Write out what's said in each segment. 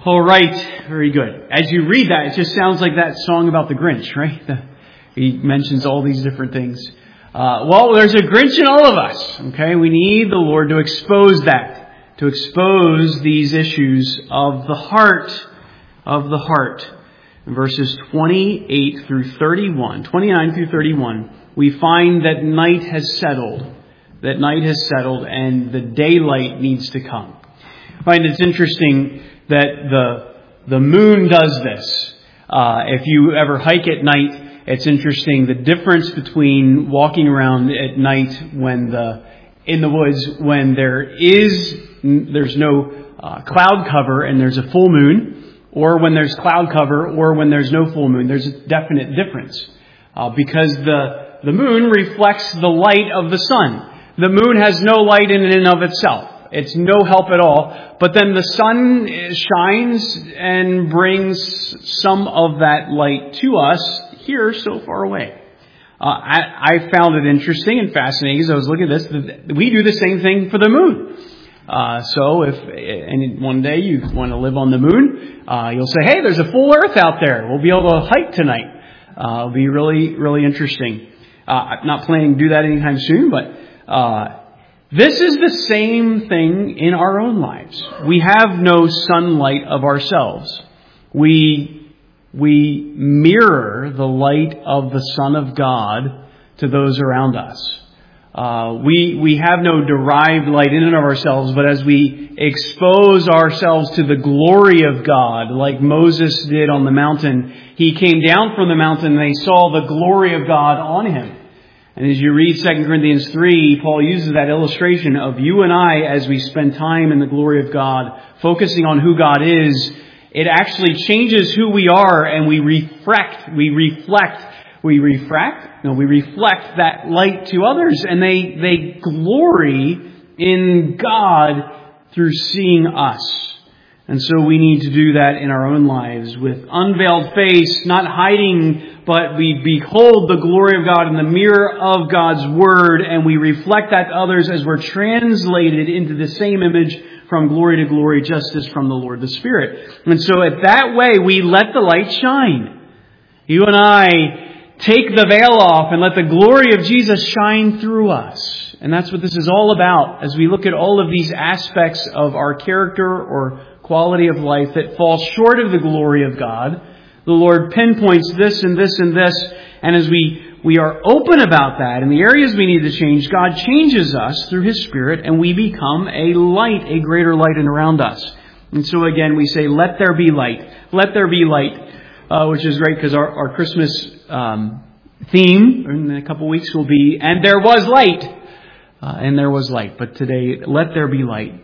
All right, very good. As you read that, it just sounds like that song about the Grinch, right? He mentions all these different things. Well, there's a Grinch in all of us, okay? We need the Lord to expose that, to expose these issues of the heart, In verses 28 through 31, 29 through 31, we find that night has settled, and the daylight needs to come. I find it's interesting that the moon does this. If you ever hike at night, it's interesting the difference between walking around at night in the woods when there's no cloud cover and there's a full moon, or when there's cloud cover, or when there's no full moon. There's a definite difference because the moon reflects the light of the sun. The moon has no light in and of itself. It's no help at all. But then the sun shines and brings some of that light to us here so far away. I found it interesting and fascinating as I was looking at this. We do the same thing for the moon. So if one day you want to live on the moon, you'll say, hey, there's a full earth out there. We'll be able to hike tonight. It'll be really, really interesting. I'm not planning to do that anytime soon, but this is the same thing in our own lives. We have no sunlight of ourselves. We mirror the light of the Son of God to those around us. We have no derived light in and of ourselves, but as we expose ourselves to the glory of God, like Moses did on the mountain, he came down from the mountain and they saw the glory of God on him. And as you read 2 Corinthians 3, Paul uses that illustration of you and I as we spend time in the glory of God, focusing on who God is. It actually changes who we are, and we reflect that light to others, and they glory in God through seeing us. And so we need to do that in our own lives with unveiled face, not hiding, but we behold the glory of God in the mirror of God's Word, and we reflect that to others as we're translated into the same image from glory to glory, just as from the Lord the Spirit. And so at that way, we let the light shine. You and I take the veil off and let the glory of Jesus shine through us. And that's what this is all about as we look at all of these aspects of our character or quality of life that fall short of the glory of God. The Lord pinpoints this and this and this. And as we are open about that in the areas we need to change, God changes us through His Spirit, and we become a light, a greater light around us. And so again, we say, let there be light. Let there be light, which is great because our Christmas theme in a couple of weeks will be, and there was light. And there was light. But today, let there be light.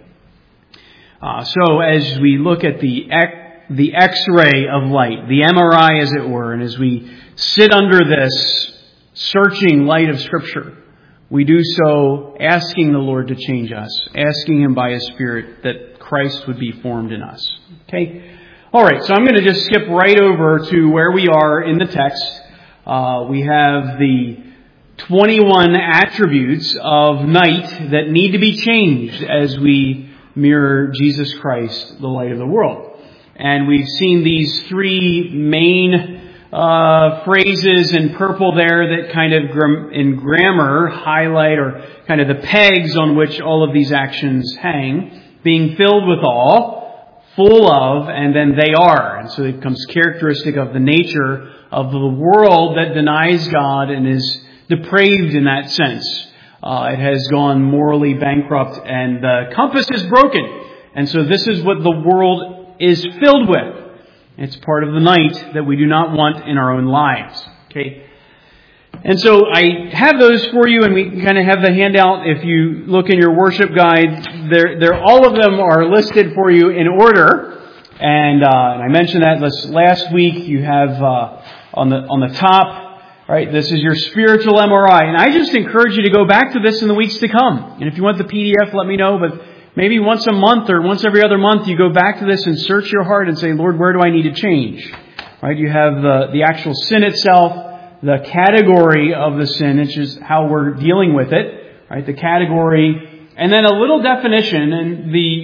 So as we look at the X-ray of light, the MRI as it were, and as we sit under this searching light of Scripture, we do so asking the Lord to change us, asking Him by His Spirit that Christ would be formed in us. Okay? Alright, so I'm going to just skip right over to where we are in the text. We have the 21 attributes of night that need to be changed as we mirror Jesus Christ, the light of the world. And we've seen these three main phrases in purple there that kind of in grammar highlight or kind of the pegs on which all of these actions hang. Being filled with awe, full of, and then they are. And so it becomes characteristic of the nature of the world that denies God and is depraved in that sense. It has gone morally bankrupt and the compass is broken. And so this is what the world is filled with. It's part of the night that we do not want in our own lives. Okay. And so I have those for you, and we kind of have the handout. If you look in your worship guide, there all of them are listed for you in order. And I mentioned that last week. You have on the top, right? This is your spiritual MRI, and I just encourage you to go back to this in the weeks to come. And if you want the PDF, let me know. But maybe once a month or once every other month, you go back to this and search your heart and say, Lord, where do I need to change? Right? You have the actual sin itself, the category of the sin, which is how we're dealing with it. Right? The category, and then a little definition, and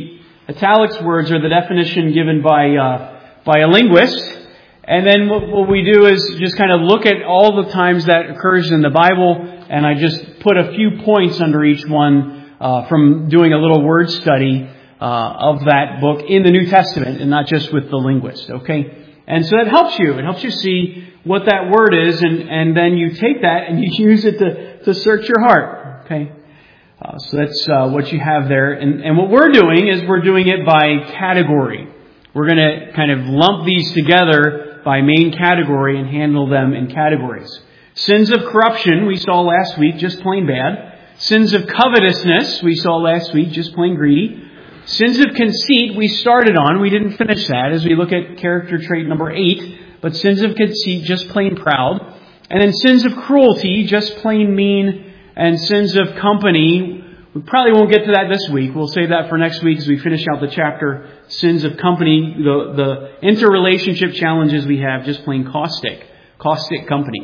italics words are the definition given by a linguist. And then what we do is just kind of look at all the times that occurs in the Bible, and I just put a few points under each one from doing a little word study of that book in the New Testament, and not just with the linguist, okay? And so that helps you. It helps you see what that word is, and then you take that and you use it to search your heart, okay? So that's what you have there. And what we're doing is we're doing it by category. We're going to kind of lump these together by main category and handle them in categories. Sins of corruption, we saw last week, just plain bad. Sins of covetousness, we saw last week, just plain greedy. Sins of conceit, we started on. We didn't finish that as we look at character trait number 8. But sins of conceit, just plain proud. And then sins of cruelty, just plain mean. And sins of company, we probably won't get to that this week. We'll save that for next week as we finish out the chapter. Sins of company, the interrelationship challenges we have, just plain caustic company.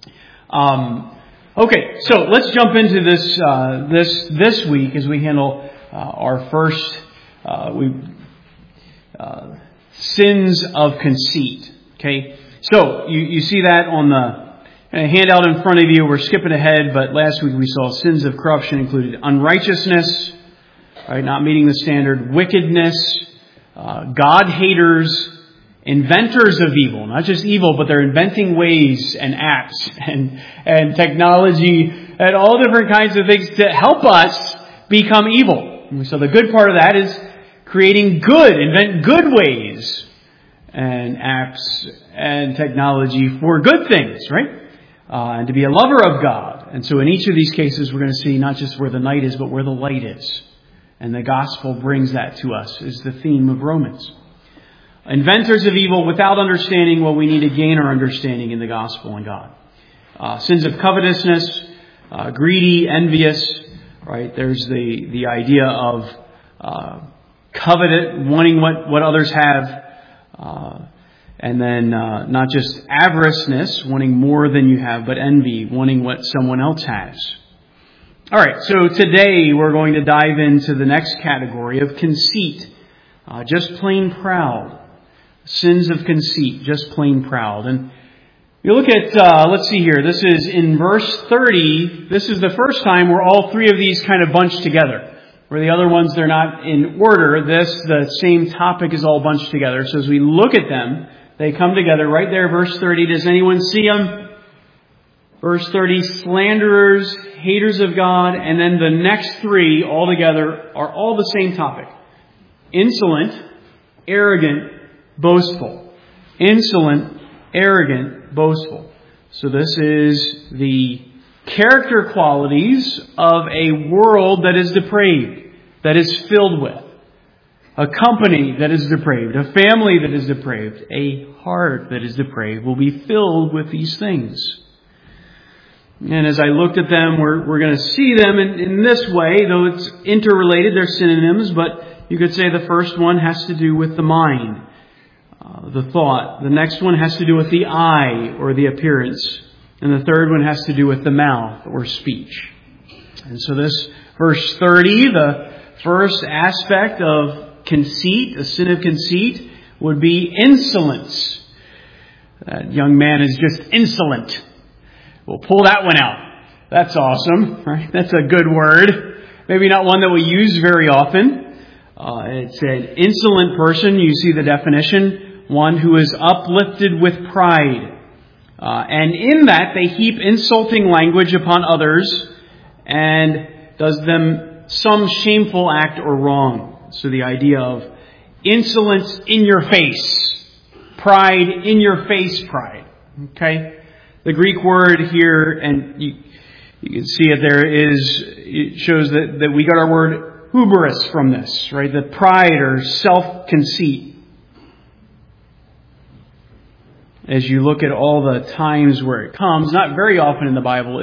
Okay, so let's jump into this week as we handle our first sins of conceit. Okay, so you see that on the handout in front of you. We're skipping ahead, but last week we saw sins of corruption included unrighteousness, right, not meeting the standard, wickedness, God-haters, inventors of evil. Not just evil, but they're inventing ways and apps and technology and all different kinds of things to help us become evil. So the good part of that is creating good, invent good ways and apps and technology for good things, right? And to be a lover of God. And so in each of these cases, we're going to see not just where the night is, but where the light is. And the gospel brings that to us, is the theme of Romans. Inventors of evil without understanding what we need to gain our understanding in the gospel and God. Sins of covetousness, greedy, envious, right? There's the idea of coveted, wanting what others have. And then not just avariceness, wanting more than you have, but envy, wanting what someone else has. All right, so today we're going to dive into the next category of conceit. Just plain proud. Sins of conceit, just plain proud. And you look at, let's see here, this is in verse 30. This is the first time where all three of these kind of bunch together. Where the other ones, they're not in order. The same topic is all bunched together. So as we look at them, they come together right there, verse 30. Does anyone see them? Verse 30, slanderers, haters of God. And then the next three all together are all the same topic. Insolent, arrogant, boastful. Insolent, arrogant, boastful. So this is the character qualities of a world that is depraved, that is filled with. A company that is depraved, a family that is depraved, a heart that is depraved will be filled with these things. And as I looked at them, we're going to see them in this way, though it's interrelated, they're synonyms, but you could say the first one has to do with the mind, the thought. The next one has to do with the eye, or the appearance. And the third one has to do with the mouth, or speech. And so this verse 30, the first aspect of conceit, a sin of conceit, would be insolence. That young man is just insolent. We'll pull that one out. That's awesome, right? That's a good word. Maybe not one that we use very often. It's an insolent person. You see the definition. One who is uplifted with pride. And in that, they heap insulting language upon others and does them some shameful act or wrong. So the idea of insolence in your face. Pride in your face pride. Okay? The Greek word here, and you can see it there, it shows that we got our word hubris from this, right? The pride or self-conceit. As you look at all the times where it comes, not very often in the Bible,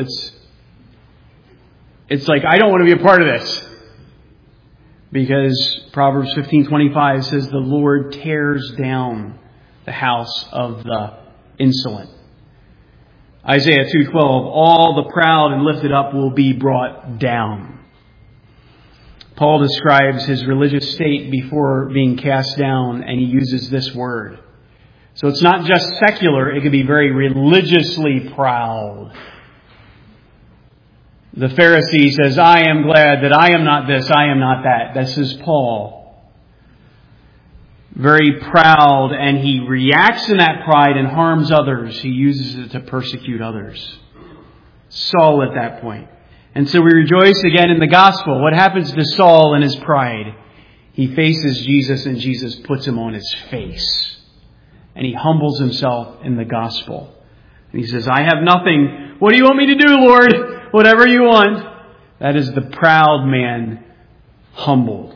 it's like, I don't want to be a part of this. Because Proverbs 15:25 says the Lord tears down the house of the insolent. Isaiah 2:12, all the proud and lifted up will be brought down. Paul describes his religious state before being cast down, and he uses this word. So it's not just secular, it can be very religiously proud. The Pharisee says, I am glad that I am not this, I am not that. This is Paul. Very proud, and he reacts in that pride and harms others. He uses it to persecute others. Saul at that point. And so we rejoice again in the gospel. What happens to Saul in his pride? He faces Jesus, and Jesus puts him on his face. And he humbles himself in the gospel. And he says, I have nothing. What do you want me to do, Lord? Whatever you want. That is the proud man humbled.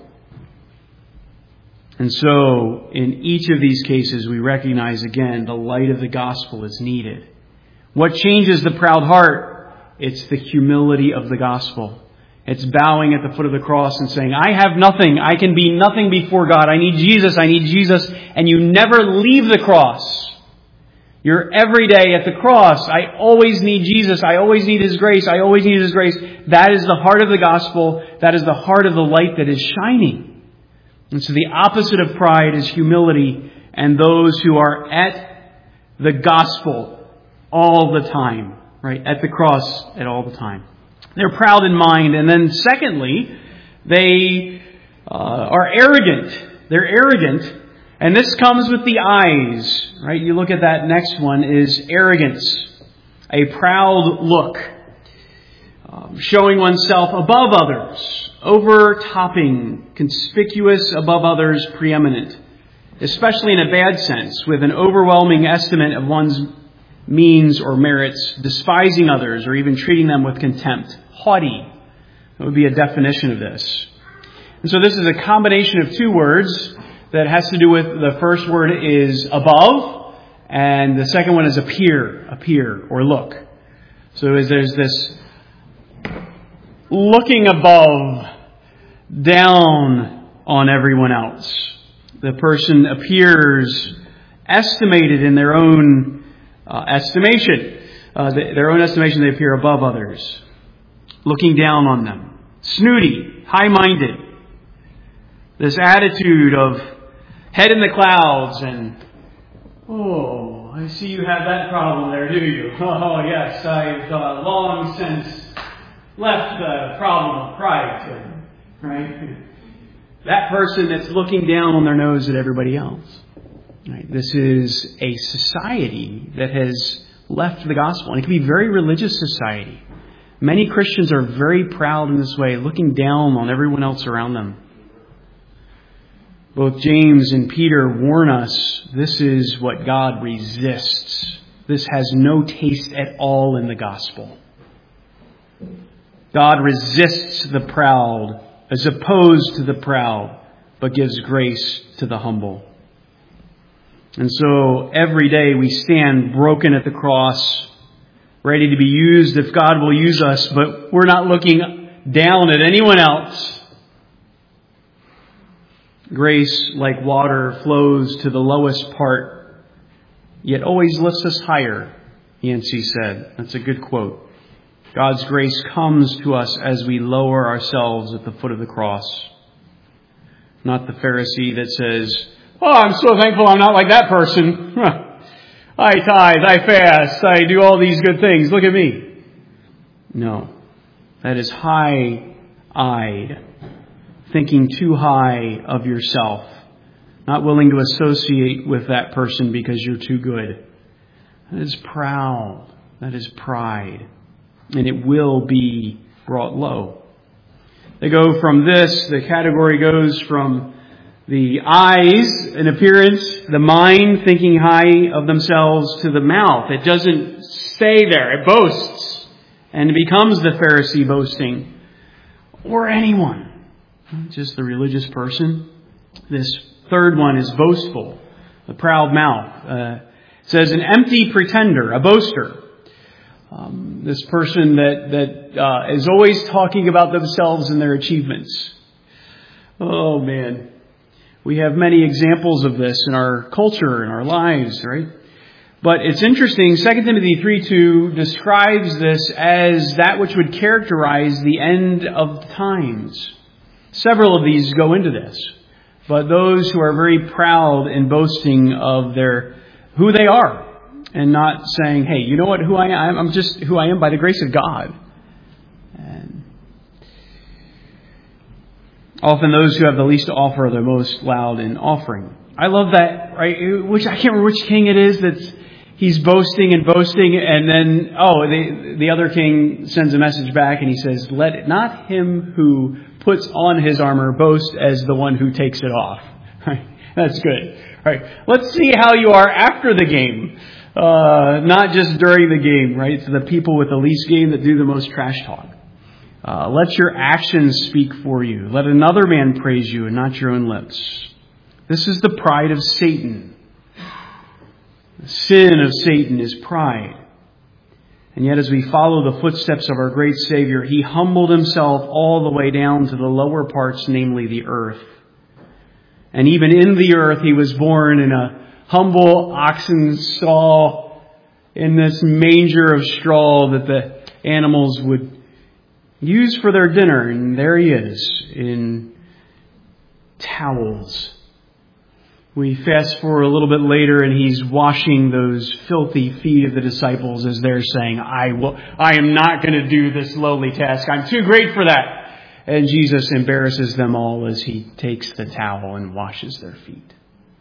And so, in each of these cases, we recognize again the light of the gospel is needed. What changes the proud heart? It's the humility of the gospel. It's bowing at the foot of the cross and saying, I have nothing. I can be nothing before God. I need Jesus. I need Jesus. And you never leave the cross. You're every day at the cross. I always need Jesus. I always need His grace. I always need His grace. That is the heart of the gospel. That is the heart of the light that is shining. And so the opposite of pride is humility, and those who are at the gospel all the time, right? At the cross at all the time. They're proud in mind. And then secondly, they are arrogant. They're arrogant. And this comes with the eyes, right? You look at that next one is arrogance. A proud look. Showing oneself above others. Overtopping. Conspicuous above others. Preeminent. Especially in a bad sense. With an overwhelming estimate of one's means or merits. Despising others or even treating them with contempt. Haughty. That would be a definition of this. And so this is a combination of two words that has to do with, the first word is above, and the second one is appear, or look. So there's this looking above, down on everyone else. The person appears estimated in their own estimation. Their own estimation, they appear above others. Looking down on them. Snooty, high-minded. This attitude of head in the clouds and, oh, I see you have that problem there, do you? Oh, yes, I've long since left the problem of pride, right? That person that's looking down on their nose at everybody else. Right? This is a society that has left the gospel. And it can be a very religious society. Many Christians are very proud in this way, looking down on everyone else around them. Both James and Peter warn us, this is what God resists. This has no taste at all in the gospel. God resists the proud, as opposed to the proud, but gives grace to the humble. And so every day we stand broken at the cross, ready to be used if God will use us, but we're not looking down at anyone else. Grace, like water, flows to the lowest part, yet always lifts us higher, Yancey said. That's a good quote. God's grace comes to us as we lower ourselves at the foot of the cross. Not the Pharisee that says, oh, I'm so thankful I'm not like that person. I tithe, I fast, I do all these good things. Look at me. No. That is high-eyed. Thinking too high of yourself. Not willing to associate with that person because you're too good. That is proud. That is pride. And it will be brought low. They go from this, the category goes from the eyes in appearance, the mind thinking high of themselves, to the mouth. It doesn't stay there. It boasts. And it becomes the Pharisee boasting. Or anyone. Just the religious person. This third one is boastful. The proud mouth. It says an empty pretender, a boaster. This person that is always talking about themselves and their achievements. Oh man. We have many examples of this in our culture, in our lives, right? But it's interesting, 2 Timothy 3:2 describes this as that which would characterize the end of times. Several of these go into this. But those who are very proud and boasting of who they are, and not saying, hey, you know what, who I am? I'm just who I am by the grace of God. And often those who have the least to offer are the most loud in offering. I love that, right? Which I can't remember which king it is he's boasting, and then, the other king sends a message back and he says, let not him who puts on his armor boast as the one who takes it off. Right? That's good. Right? Let's see how you are after the game, not just during the game, right? It's the people with the least game that do the most trash talk. Let your actions speak for you. Let another man praise you and not your own lips. This is the pride of Satan. The sin of Satan is pride. And yet as we follow the footsteps of our great Savior, He humbled Himself all the way down to the lower parts, namely the earth. And even in the earth, He was born in a humble oxen stall, in this manger of straw that the animals would use for their dinner. And there He is in towels. We fast forward a little bit later and He's washing those filthy feet of the disciples as they're saying, I am not going to do this lowly task. I'm too great for that. And Jesus embarrasses them all as He takes the towel and washes their feet.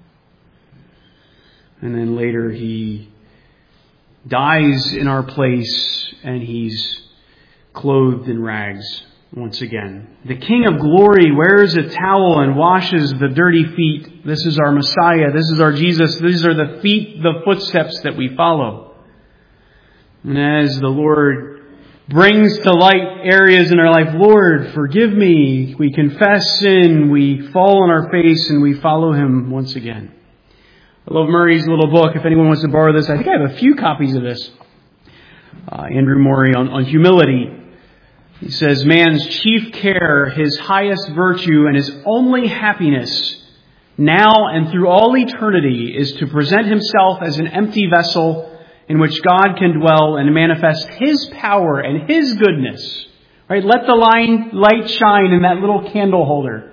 And then later He dies in our place and He's clothed in rags once again. The King of Glory wears a towel and washes the dirty feet. This is our Messiah. This is our Jesus. These are the feet, the footsteps that we follow. And as the Lord brings to light areas in our life, Lord, forgive me. We confess sin. We fall on our face and we follow Him once again. I love Murray's little book. If anyone wants to borrow this, I think I have a few copies of this. Andrew Murray on humility. He says, man's chief care, his highest virtue, and his only happiness, now and through all eternity, is to present himself as an empty vessel in which God can dwell and manifest His power and His goodness. Right? Let the light shine in that little candle holder.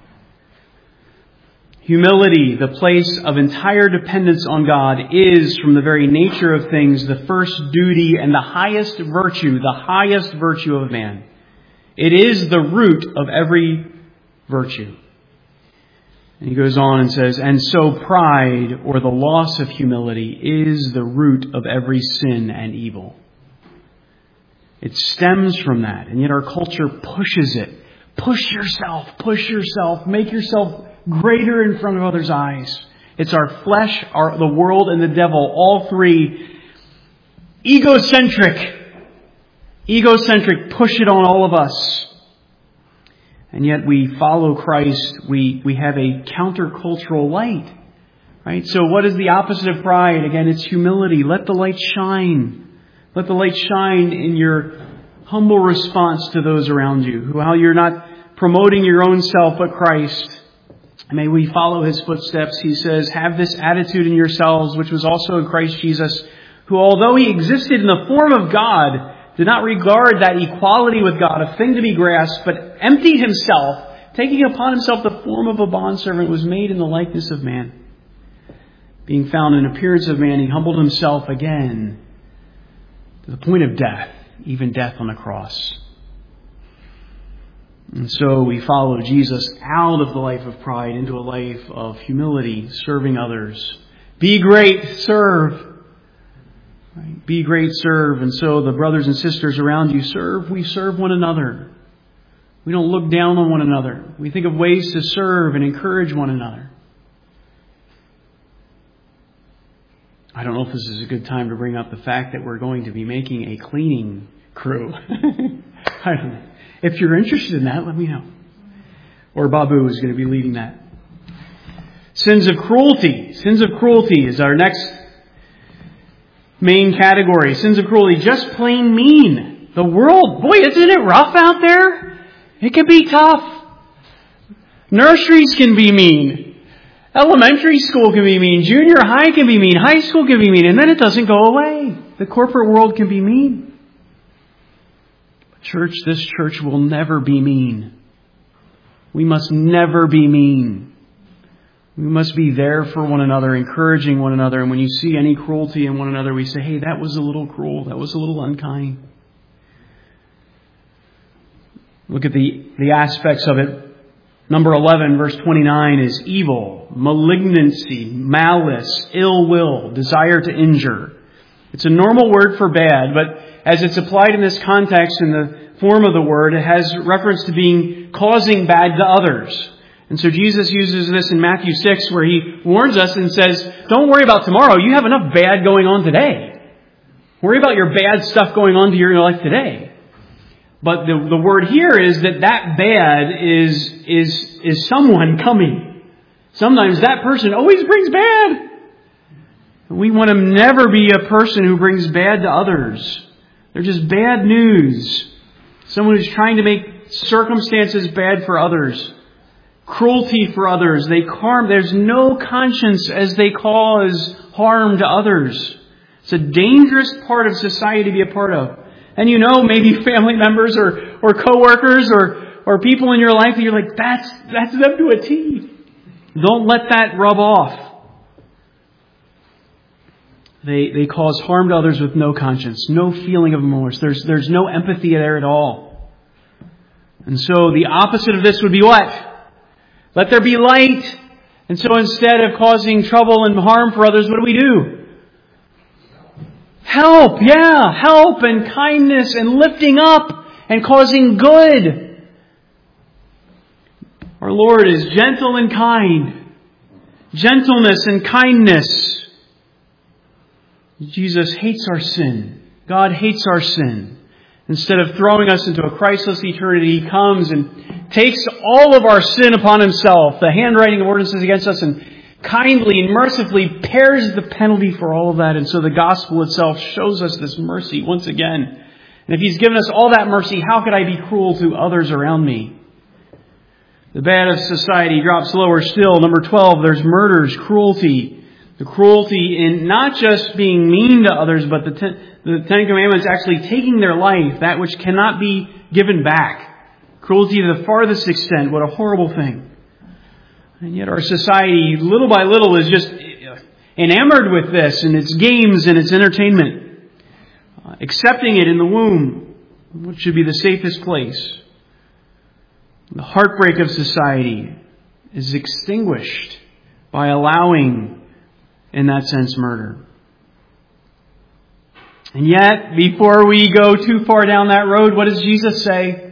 Humility, the place of entire dependence on God, is, from the very nature of things, the first duty and the highest virtue of man. It is the root of every virtue. And he goes on and says, and so pride, or the loss of humility, is the root of every sin and evil. It stems from that, and yet our culture pushes it. Push yourself, make yourself greater in front of others' eyes. It's our flesh, the world, and the devil, all three egocentric, push it on all of us. And yet we follow Christ, we have a countercultural light. Right? So what is the opposite of pride? Again, it's humility. Let the light shine. Let the light shine in your humble response to those around you. How you're not promoting your own self, but Christ. May we follow His footsteps. He says, have this attitude in yourselves, which was also in Christ Jesus, who, although He existed in the form of God, did not regard that equality with God a thing to be grasped, but emptied Himself, taking upon Himself the form of a bondservant, was made in the likeness of man. Being found in appearance of man, He humbled Himself again to the point of death, even death on the cross. And so we follow Jesus out of the life of pride into a life of humility, serving others. Be great, serve. Right? Be great, serve. And so the brothers and sisters around you serve. We serve one another. We don't look down on one another. We think of ways to serve and encourage one another. I don't know if this is a good time to bring up the fact that we're going to be making a cleaning crew. I don't know. If you're interested in that, let me know. Or Babu is going to be leading that. Sins of cruelty. Sins of cruelty is our next main category. Sins of cruelty. Just plain mean. The world, boy, isn't it rough out there? It can be tough. Nurseries can be mean. Elementary school can be mean. Junior high can be mean. High school can be mean. And then it doesn't go away. The corporate world can be mean. Church, this church will never be mean. We must never be mean. We must be there for one another, encouraging one another. And when you see any cruelty in one another, we say, hey, that was a little cruel. That was a little unkind. Look at the aspects of it. Number 11, verse 29 is evil, malignancy, malice, ill will, desire to injure. It's a normal word for bad, but as it's applied in this context, in the form of the word, it has reference to causing bad to others. And so Jesus uses this in Matthew 6, where he warns us and says, don't worry about tomorrow. You have enough bad going on today. Worry about your bad stuff going on to your life today. But the word here is that bad is someone coming. Sometimes that person always brings bad. We want to never be a person who brings bad to others. They're just bad news. Someone who's trying to make circumstances bad for others. Cruelty for others. There's no conscience as they cause harm to others. It's a dangerous part of society to be a part of. And maybe family members or coworkers or people in your life that you're like, that's them to a T. Don't let that rub off. They cause harm to others with no conscience, no feeling of remorse. There's no empathy there at all. And so the opposite of this would be what? Let there be light. And so instead of causing trouble and harm for others, what do? Help, help and kindness and lifting up and causing good. Our Lord is gentle and kind. Gentleness and kindness. Jesus hates our sin. God hates our sin. Instead of throwing us into a Christless eternity, He comes and takes all of our sin upon Himself, the handwriting of ordinances against us, and kindly and mercifully bears the penalty for all of that. And so the gospel itself shows us this mercy once again. And if He's given us all that mercy, how could I be cruel to others around me? The bad of society drops lower still. Number 12, there's murders, cruelty. The cruelty in not just being mean to others, but the Ten Commandments actually taking their life, that which cannot be given back. Cruelty to the farthest extent. What a horrible thing. And yet our society, little by little, is just enamored with this and its games and its entertainment. Accepting it in the womb, which should be the safest place. The heartbreak of society is extinguished by allowing, in that sense, murder. And yet, before we go too far down that road, what does Jesus say?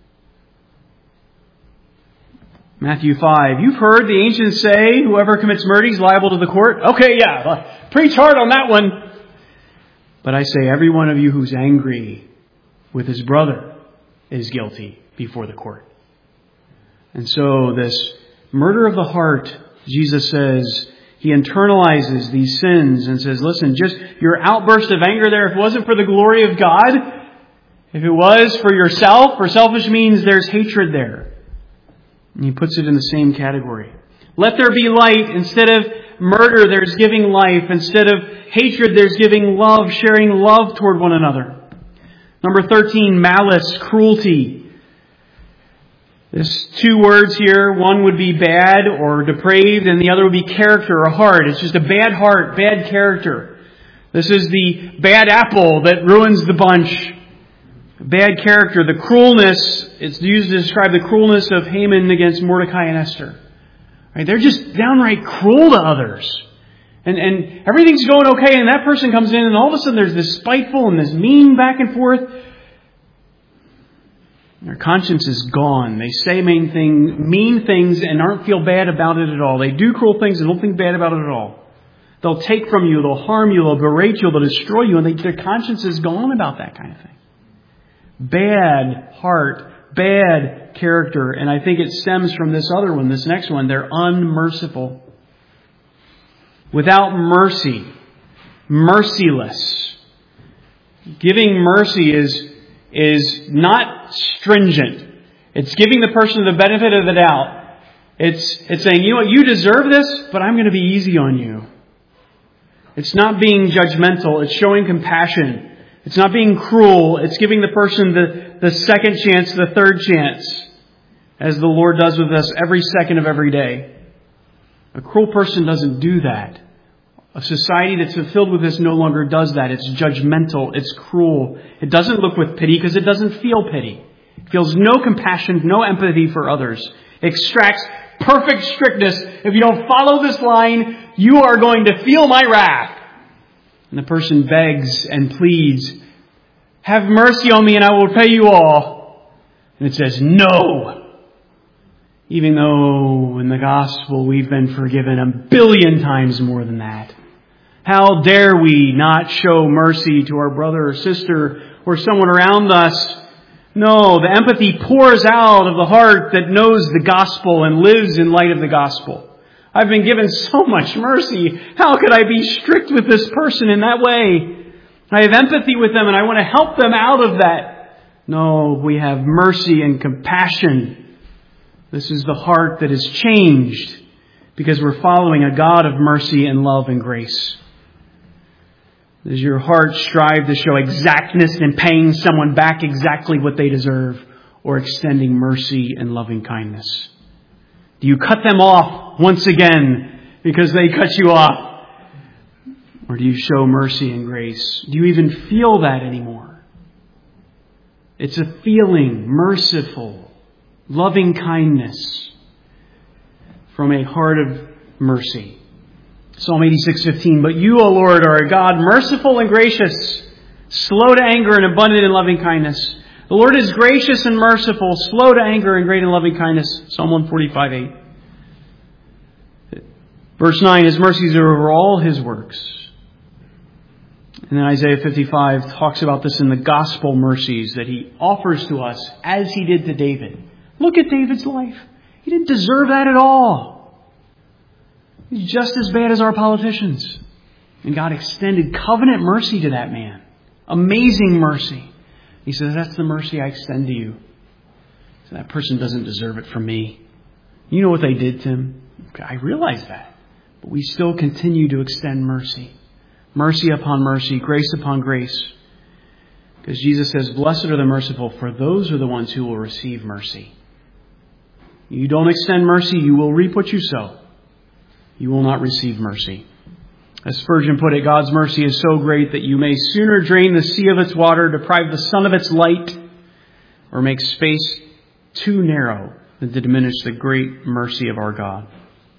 Matthew 5. You've heard the ancients say, whoever commits murder is liable to the court. Okay, preach hard on that one. But I say, every one of you who's angry with his brother is guilty before the court. And so this murder of the heart, Jesus says, He internalizes these sins and says, listen, just your outburst of anger there, if it wasn't for the glory of God, if it was for yourself, for selfish means, there's hatred there. And He puts it in the same category. Let there be light. Instead of murder, there's giving life. Instead of hatred, there's giving love, sharing love toward one another. Number 13, malice, cruelty. There's two words here. One would be bad or depraved, and the other would be character or heart. It's just a bad heart, bad character. This is the bad apple that ruins the bunch. Bad character, the cruelness, it's used to describe the cruelness of Haman against Mordecai and Esther. Right? They're just downright cruel to others. And everything's going okay, and that person comes in, and all of a sudden there's this spiteful and this mean back and forth. Their conscience is gone. They say mean things and aren't feel bad about it at all. They do cruel things and don't think bad about it at all. They'll take from you, they'll harm you, they'll berate you, they'll destroy you, and their conscience is gone about that kind of thing. Bad heart, bad character, and I think it stems from this other one, this next one. They're unmerciful. Without mercy, merciless. Giving mercy is not stringent. It's giving the person the benefit of the doubt. It's saying, you know what, you deserve this, but I'm going to be easy on you. It's not being judgmental. It's showing compassion. It's not being cruel. It's giving the person the second chance, the third chance. as the Lord does with us every second of every day. A cruel person doesn't do that. A society that's filled with this no longer does that. It's judgmental. It's cruel. It doesn't look with pity because it doesn't feel pity. It feels no compassion, no empathy for others. It extracts perfect strictness. If you don't follow this line, you are going to feel my wrath. And the person begs and pleads, have mercy on me and I will pay you all. And it says, no. Even though in the gospel we've been forgiven 1 billion times more than that. How dare we not show mercy to our brother or sister or someone around us? No, the empathy pours out of the heart that knows the gospel and lives in light of the gospel. I've been given so much mercy. How could I be strict with this person in that way? I have empathy with them and I want to help them out of that. No, we have mercy and compassion. This is the heart that is changed because we're following a God of mercy and love and grace. Does your heart strive to show exactness in paying someone back exactly what they deserve or extending mercy and loving kindness? Do you cut them off once again because they cut you off? Or do you show mercy and grace? Do you even feel that anymore? It's a feeling, merciful, loving kindness from a heart of mercy. Psalm 86:15, but you, O Lord, are a God merciful and gracious, slow to anger and abundant in loving kindness. The Lord is gracious and merciful, slow to anger and great in loving kindness. Psalm 145:8. Verse 9, His mercies are over all His works. And then Isaiah 55 talks about this in the gospel mercies that He offers to us as He did to David. Look at David's life. He didn't deserve that at all. He's just as bad as our politicians. And God extended covenant mercy to that man. Amazing mercy. He says, that's the mercy I extend to you. So that person doesn't deserve it from me. You know what they did to him? I realize that. But we still continue to extend mercy. Mercy upon mercy, grace upon grace. Because Jesus says, blessed are the merciful, for those are the ones who will receive mercy. You don't extend mercy, you will reap what you sow. You will not receive mercy. As Spurgeon put it, God's mercy is so great that you may sooner drain the sea of its water, deprive the sun of its light, or make space too narrow than to diminish the great mercy of our God.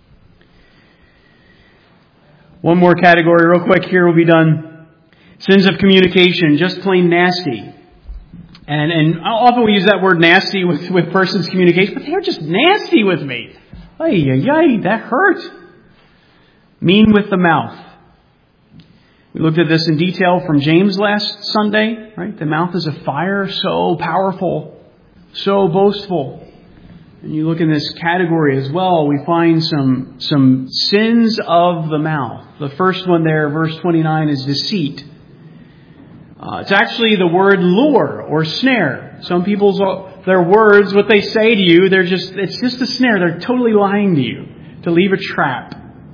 One more category real quick here, we'll be done. Sins of communication, just plain nasty. And often we use that word nasty with persons' communication, but they're just nasty with me. Ay, that hurt. Mean with the mouth. We looked at this in detail from James last Sunday, right? The mouth is a fire, so powerful, so boastful. And you look in this category as well, we find some sins of the mouth. The first one there, verse 29, is deceit. It's actually the word lure or snare. Some people's, their words, what they say to you, it's just a snare. They're totally lying to you to leave a trap.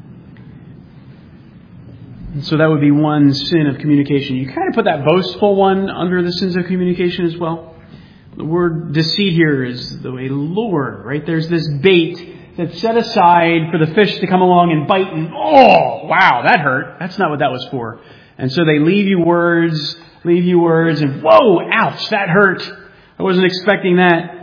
And so that would be one sin of communication. You kind of put that boastful one under the sins of communication as well. The word deceit here is the way lure, right? There's this bait that's set aside for the fish to come along and bite and, oh, wow, that hurt. That's not what that was for. And so they leave you words and, whoa, ouch, that hurt. I wasn't expecting that.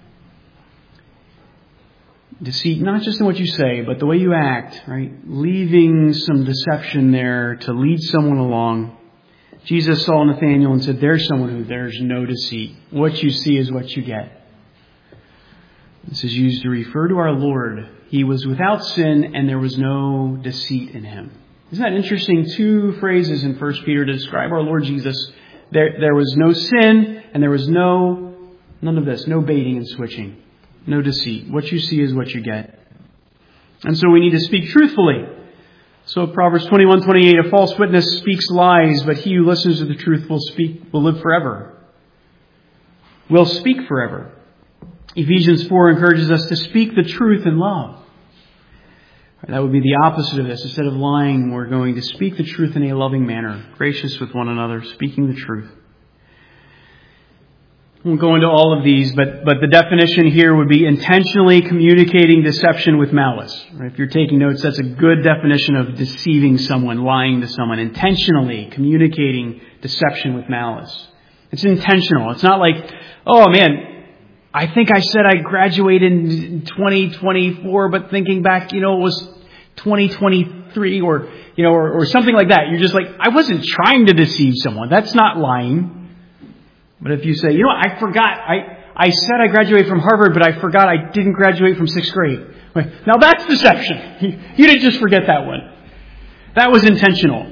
Deceit, not just in what you say, but the way you act, right? Leaving some deception there to lead someone along. Jesus saw Nathanael and said, there's someone who there's no deceit. What you see is what you get. This is used to refer to our Lord. He was without sin and there was no deceit in Him. Isn't that interesting? Two phrases in 1 Peter to describe our Lord Jesus. There was no sin and there was none of this, no baiting and switching. No deceit. What you see is what you get. And so we need to speak truthfully. So Proverbs 21:28, a false witness speaks lies, but he who listens to the truth will live forever. Will speak forever. Ephesians 4 encourages us to speak the truth in love. That would be the opposite of this. Instead of lying, we're going to speak the truth in a loving manner, gracious with one another, speaking the truth. won't go into all of these, but the definition here would be intentionally communicating deception with malice. Right? If you're taking notes, that's a good definition of deceiving someone, lying to someone. Intentionally communicating deception with malice. It's intentional. It's not like, oh man, I think I said I graduated in 2024, but thinking back, it was 2023 or something like that. You're just like, I wasn't trying to deceive someone. That's not lying. But if you say, I forgot, I said I graduated from Harvard, but I forgot I didn't graduate from 6th grade. Now that's deception. You didn't just forget that one. That was intentional.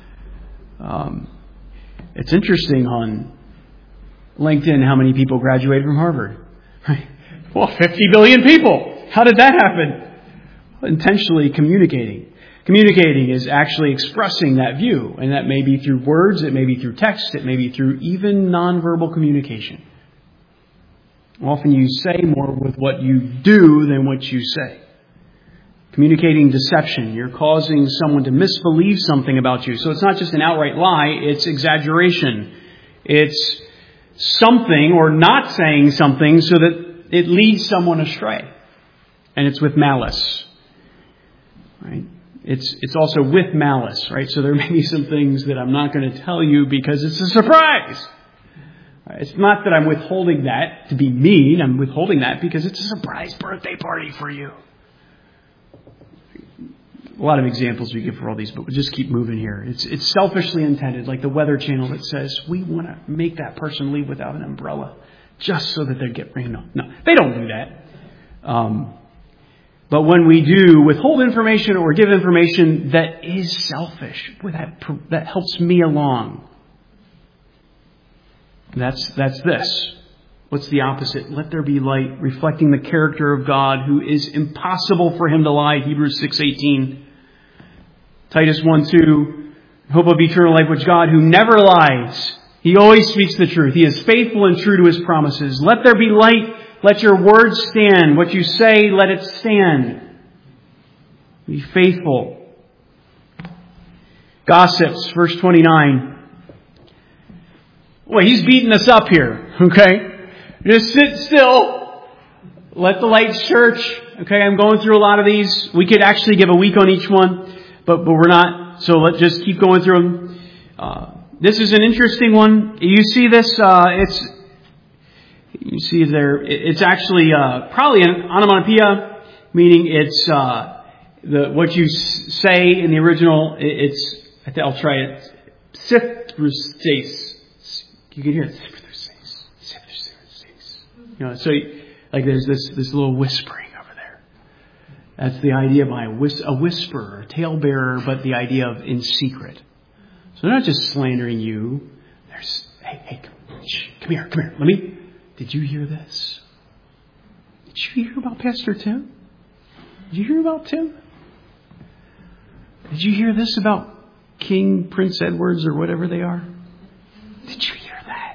It's interesting on LinkedIn how many people graduated from Harvard. Well, 50 billion people. How did that happen? Intentionally communicating. Communicating is actually expressing that view, and that may be through words, it may be through text, it may be through even nonverbal communication. Often you say more with what you do than what you say. Communicating deception. You're causing someone to misbelieve something about you. So it's not just an outright lie, it's exaggeration. It's something or not saying something so that it leads someone astray. And it's with malice. Right? It's also with malice, right? So there may be some things that I'm not going to tell you because it's a surprise. It's not that I'm withholding that to be mean. I'm withholding that because it's a surprise birthday party for you. A lot of examples we give for all these, but we'll just keep moving here. It's selfishly intended, like the Weather Channel that says, we want to make that person leave without an umbrella just so that they get rained on. No, they don't do that. But when we do withhold information or give information that is selfish, that helps me along, that's this. What's the opposite? Let there be light, reflecting the character of God, who is impossible for him to lie. Hebrews 6:18. Titus 1:2. Hope of eternal life, which God, who never lies, he always speaks the truth. He is faithful and true to his promises. Let there be light. Let your words stand. What you say, let it stand. Be faithful. Gossips, verse 29. Well, he's beating us up here, okay? Just sit still. Let the light search. Okay, I'm going through a lot of these. We could actually give a week on each one, but we're not. So let's just keep going through them. This is an interesting one. You see this? You see there, it's actually probably an onomatopoeia, meaning it's what you say in the original. I'll try it. Sifrustes. You can hear it. So like there's this little whispering over there. That's the idea by a whisperer, a talebearer, but the idea of in secret. So they're not just slandering you. There's, hey, come here. Did you hear this? Did you hear about Pastor Tim? Did you hear about Tim? Did you hear this about King Prince Edwards or whatever they are? Did you hear that?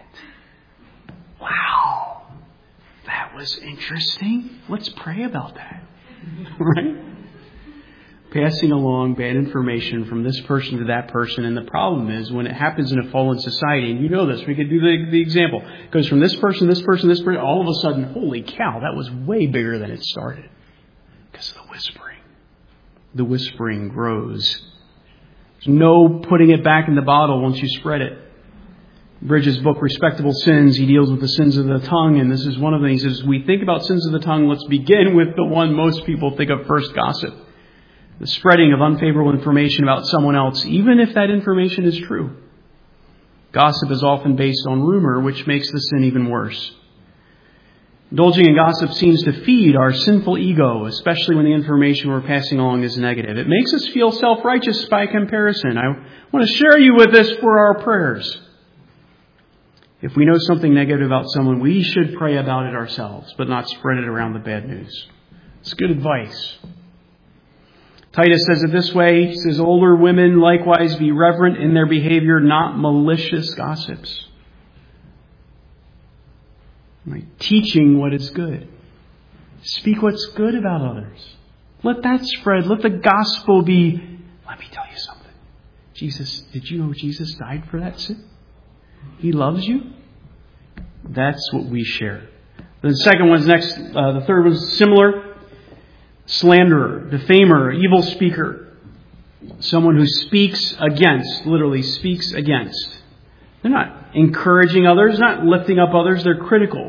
Wow. That was interesting. Let's pray about that. Right? Passing along bad information from this person to that person. And the problem is when it happens in a fallen society, and you know this, we could do the example. It goes from this person, all of a sudden, holy cow, that was way bigger than it started. Because of the whispering. The whispering grows. There's no putting it back in the bottle once you spread it. Bridges' book, Respectable Sins, he deals with the sins of the tongue, and this is one of them. He says, we think about sins of the tongue, let's begin with the one most people think of first, gossip. The spreading of unfavorable information about someone else, even if that information is true. Gossip is often based on rumor, which makes the sin even worse. Indulging in gossip seems to feed our sinful ego, especially when the information we're passing along is negative. It makes us feel self-righteous by comparison. I want to share you with this for our prayers. If we know something negative about someone, we should pray about it ourselves, but not spread it around the bad news. It's good advice. Titus says it this way. He says, older women likewise be reverent in their behavior, not malicious gossips. Right? Teaching what is good. Speak what's good about others. Let that spread. Let the gospel be. Let me tell you something. Did you know Jesus died for that sin? He loves you. That's what we share. The second one's next. The third was similar. Slanderer, defamer, evil speaker. Someone who speaks against, literally speaks against. They're not encouraging others, not lifting up others. They're critical.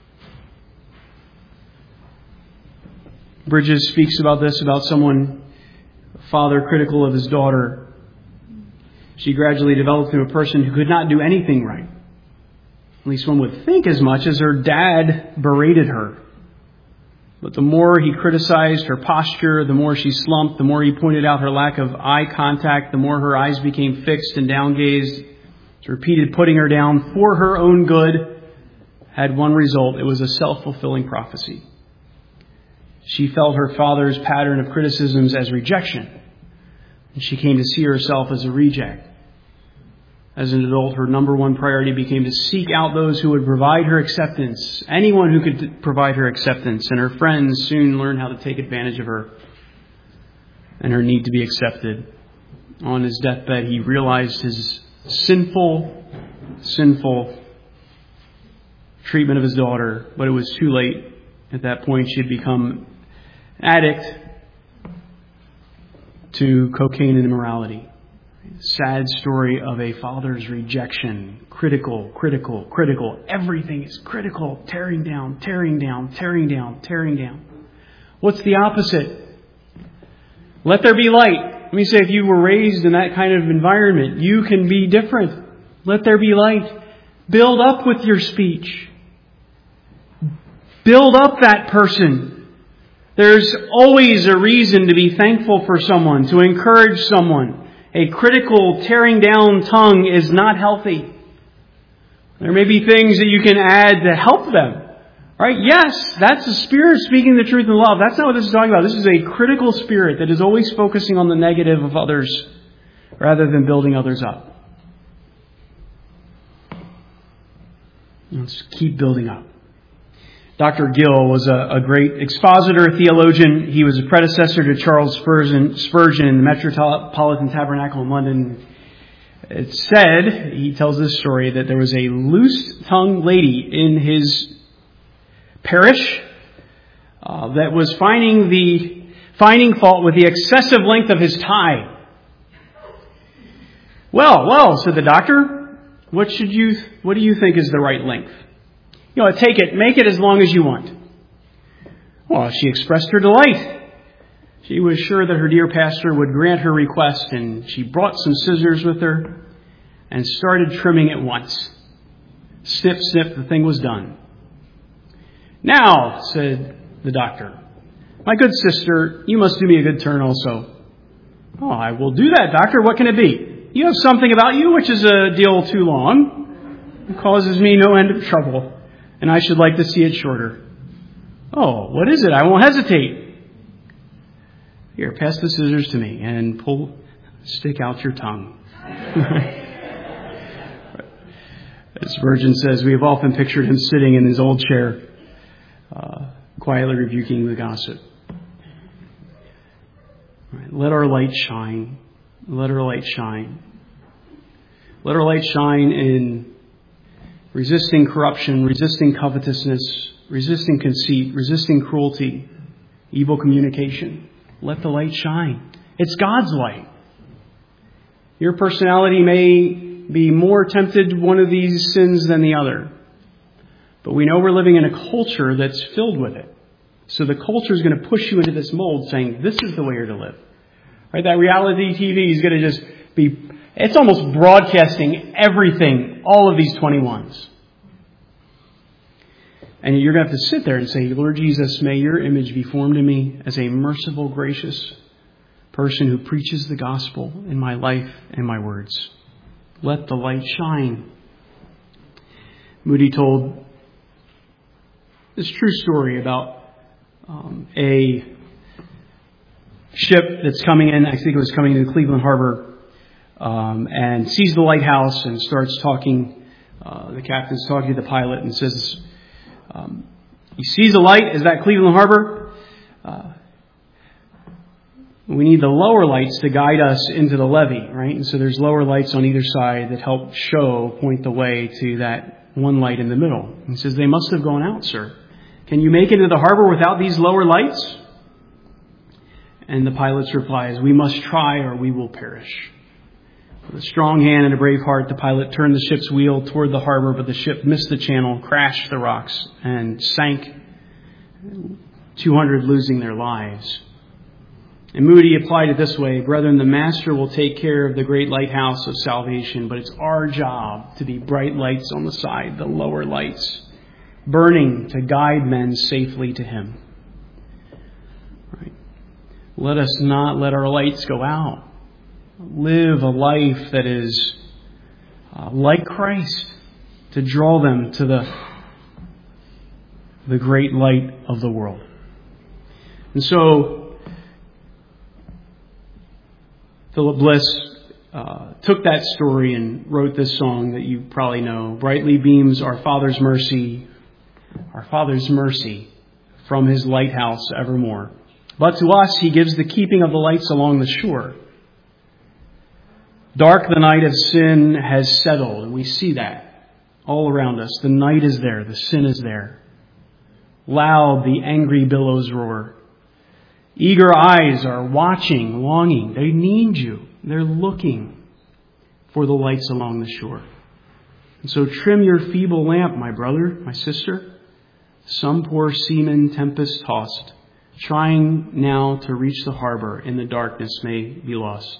Bridges speaks about this, about someone, a father critical of his daughter. She gradually developed into a person who could not do anything right. At least one would think as much, as her dad berated her. But the more he criticized her posture, the more she slumped, the more he pointed out her lack of eye contact, the more her eyes became fixed and downgazed. His repeated putting her down for her own good had one result. It was a self-fulfilling prophecy. She felt her father's pattern of criticisms as rejection, and she came to see herself as a reject. As an adult, her number one priority became to seek out those who would provide her acceptance, anyone who could provide her acceptance, and her friends soon learned how to take advantage of her and her need to be accepted. On his deathbed, he realized his sinful treatment of his daughter, but it was too late. At that point, she had become an addict to cocaine and immorality. Sad story of a father's rejection. Critical. Everything is critical. Tearing down. What's the opposite? Let there be light. Let me say, if you were raised in that kind of environment, you can be different. Let there be light. Build up with your speech. Build up that person. There's always a reason to be thankful for someone, to encourage someone. A critical, tearing down tongue is not healthy. There may be things that you can add to help them. Right? Yes, that's the Spirit speaking the truth in love. That's not what this is talking about. This is a critical spirit that is always focusing on the negative of others rather than building others up. Let's keep building up. Dr. Gill was a great expositor, theologian. He was a predecessor to Charles Spurgeon in the Metropolitan Tabernacle in London. It said, he tells this story, that there was a loose-tongued lady in his parish that was finding fault with the excessive length of his tie. Well, said the doctor, what do you think is the right length? Make it as long as you want. Well, she expressed her delight. She was sure that her dear pastor would grant her request, and she brought some scissors with her and started trimming at once. Snip, snip, the thing was done. Now, said the doctor, my good sister, you must do me a good turn also. Oh, I will do that, doctor. What can it be? You have something about you which is a deal too long. It causes me no end of trouble. And I should like to see it shorter. Oh, what is it? I won't hesitate. Here, pass the scissors to me and stick out your tongue. As Spurgeon says, we have often pictured him sitting in his old chair, quietly rebuking the gossip. Right, let our light shine. Let our light shine. Let our light shine in resisting corruption, resisting covetousness, resisting conceit, resisting cruelty, evil communication. Let the light shine. It's God's light. Your personality may be more tempted to one of these sins than the other. But we know we're living in a culture that's filled with it. So the culture is going to push you into this mold saying, this is the way you're to live. Right? That reality TV is going to just be... It's almost broadcasting everything, all of these 21s. And you're going to have to sit there and say, Lord Jesus, may your image be formed in me as a merciful, gracious person who preaches the gospel in my life and my words. Let the light shine. Moody told this true story about a ship that's coming in. I think it was coming into Cleveland Harbor. And sees the lighthouse and starts talking. The captain's talking to the pilot and says, he sees a light. Is that Cleveland Harbor? We need the lower lights to guide us into the levee, right? And so there's lower lights on either side that help point the way to that one light in the middle. He says, they must have gone out, sir. Can you make it into the harbor without these lower lights? And the pilot's reply is, we must try or we will perish. With a strong hand and a brave heart, the pilot turned the ship's wheel toward the harbor, but the ship missed the channel, crashed the rocks, and sank, 200 losing their lives. And Moody applied it this way, brethren, the Master will take care of the great lighthouse of salvation, but it's our job to be bright lights on the side, the lower lights, burning to guide men safely to Him. Right. Let us not let our lights go out. Live a life that is like Christ, to draw them to the great light of the world. And so, Philip Bliss took that story and wrote this song that you probably know. Brightly beams our Father's mercy from His lighthouse evermore. But to us He gives the keeping of the lights along the shore. Dark the night of sin has settled, and we see that all around us. The night is there, the sin is there. Loud the angry billows roar. Eager eyes are watching, longing. They need you. They're looking for the lights along the shore. And so trim your feeble lamp, my brother, my sister. Some poor seaman tempest tossed, trying now to reach the harbor in the darkness may be lost.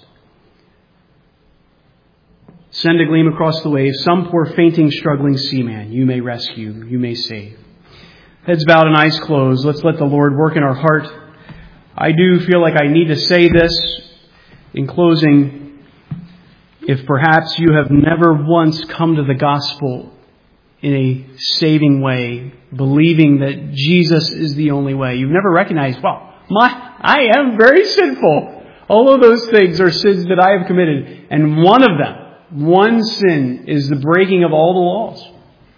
Send a gleam across the waves. Some poor fainting, struggling seaman you may rescue, you may save. Heads bowed and eyes closed. Let's let the Lord work in our heart. I do feel like I need to say this in closing. If perhaps you have never once come to the gospel in a saving way, believing that Jesus is the only way, you've never recognized, I am very sinful. All of those things are sins that I have committed. And one sin is the breaking of all the laws.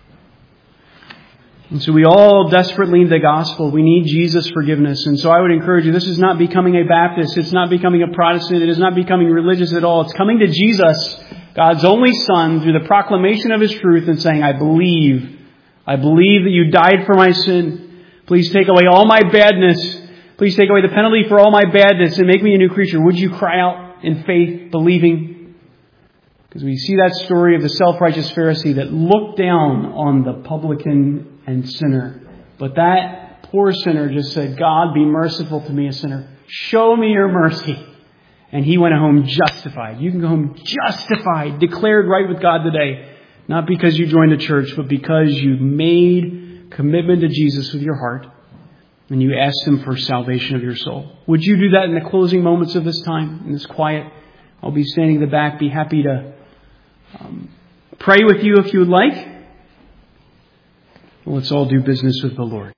And so we all desperately need the gospel. We need Jesus' forgiveness. And so I would encourage you, this is not becoming a Baptist. It's not becoming a Protestant. It is not becoming religious at all. It's coming to Jesus, God's only Son, through the proclamation of His truth and saying, I believe that you died for my sin. Please take away all my badness. Please take away the penalty for all my badness and make me a new creature. Would you cry out in faith, believing? Because we see that story of the self-righteous Pharisee that looked down on the publican and sinner. But that poor sinner just said, God, be merciful to me, a sinner. Show me your mercy. And he went home justified. You can go home justified, declared right with God today. Not because you joined the church, but because you made commitment to Jesus with your heart. And you asked Him for salvation of your soul. Would you do that in the closing moments of this time, in this quiet? I'll be standing in the back. Be happy to pray with you if you would like. Let's all do business with the Lord.